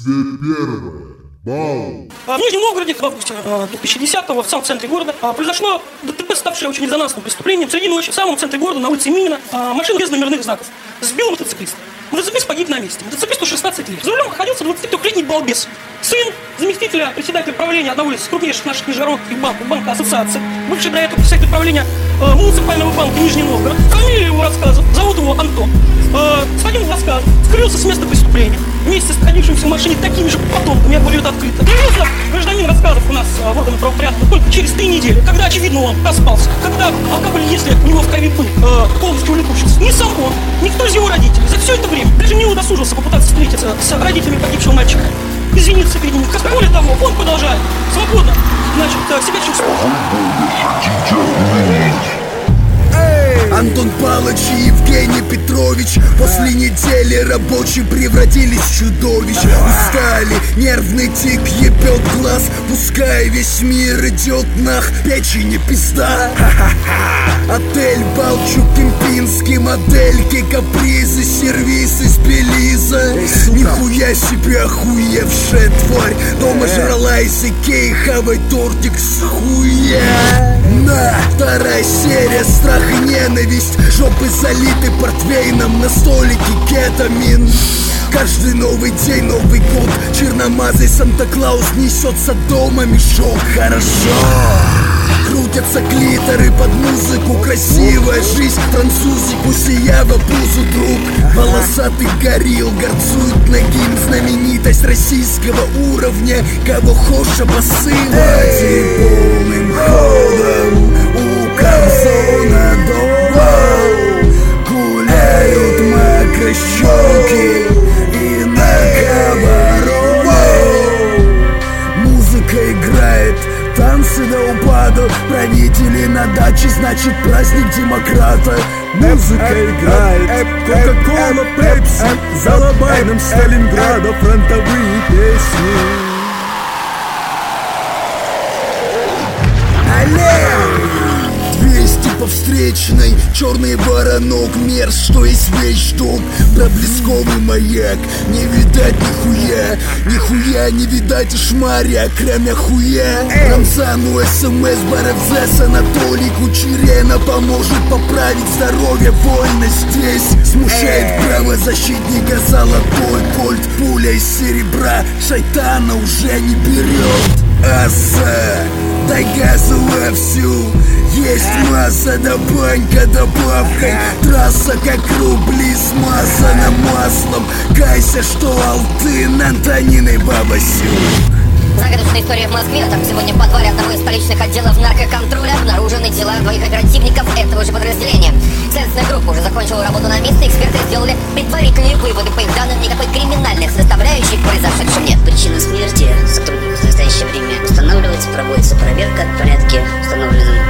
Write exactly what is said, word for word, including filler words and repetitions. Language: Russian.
первое. Бал. В Нижнем Новгороде в августе две тысячи десятого в самом центре города произошло ДТП, ставшее очень резонансным преступлением. Среди ночи в самом центре города на улице Минина машина без номерных знаков сбила мотоциклиста. Мотоциклист погиб на месте. Мотоциклисту шестнадцать лет. За рулем находился двадцатитрёхлетний балбес. Сын заместителя председателя правления одного из крупнейших наших нижегородских банков, банка Ассоциации, бывший до этого председатель правления э, муниципального банка Нижний Новгород. Фамилия его рассказов, зовут его Антон. Э, Сходил в рассказ, скрылся с места преступления. Вместе с находившимися в машине такими же потомками, я говорю это открыто. Появился гражданин рассказов у нас в органах правопорядка только через три недели, когда, очевидно, он проспался, когда алкоголь, если у него в крови был, э, полностью улетучился. Ни сам он, никто из его родителей за все это время даже не удосужился попытаться встретиться с родителями погибшего мальчика, извиниться перед ним. Более того, он продолжает свободно, значит, себя чувствовать. Антон Палыч и Евгений Петрович после недели рабочие превратились в чудовищ. Устали, нервный тик ебет глаз, пускай весь мир идет нах, печени пизда. Отель Балчук, Кемпинский, модельки, капризы, сервисы с Белиза. Нихуя себе охуевшая тварь, дома жрала из Икеи, хавай тортик с хуя. На, вторая серия, страх и ненависть, жопы залиты портвейном, на столике кетамин. Каждый новый день, Новый год, черномазый Санта-Клаус несется дома мешок. Хорошо, крутятся клиторы под музыку, красивая жизнь, французик, усиява пузу друг. Волосатый горилл горцует нагим, знаменитость российского уровня, кого хоша посылать. Полным ходом у Камзона дома гуляют макрощёки и наркобароны. Музыка играет, танцы до упаду, правители на даче, значит праздник демократа. Музыка играет, Кока-Кола, Пепси, за Лобайном Сталинграда фронтовые песни. двести по встречной, черный воронок, мерз, что есть вещь, дом, проблесковый маяк. Не видать нихуя, нихуя не видать и шмаря, кроме хуя. Рамзану СМС, Баревзес, Анатолий Кучерена поможет поправить здоровье, вольно здесь. Смущает правозащитника золотой кольт, пуля из серебра, шайтана уже не берет. Аса, дай газу вовсю, есть масса, да банька добавкой. Трасса как рубли смазана маслом. Кайся, что Алтын Антониной Бабасю. Загадочная история в Москве. Там сегодня в подвале одного из столичных отделов наркоконтроля обнаружены тела двоих оперативников этого же подразделения. Следственная группа уже закончила работу на месте. Эксперты сделали предварительные выводы. По их данным, никакой криминальной составляющей в произошедшем нет. Причина смерти сотрудников в настоящее время устанавливается, проводится проверка в порядке, установленном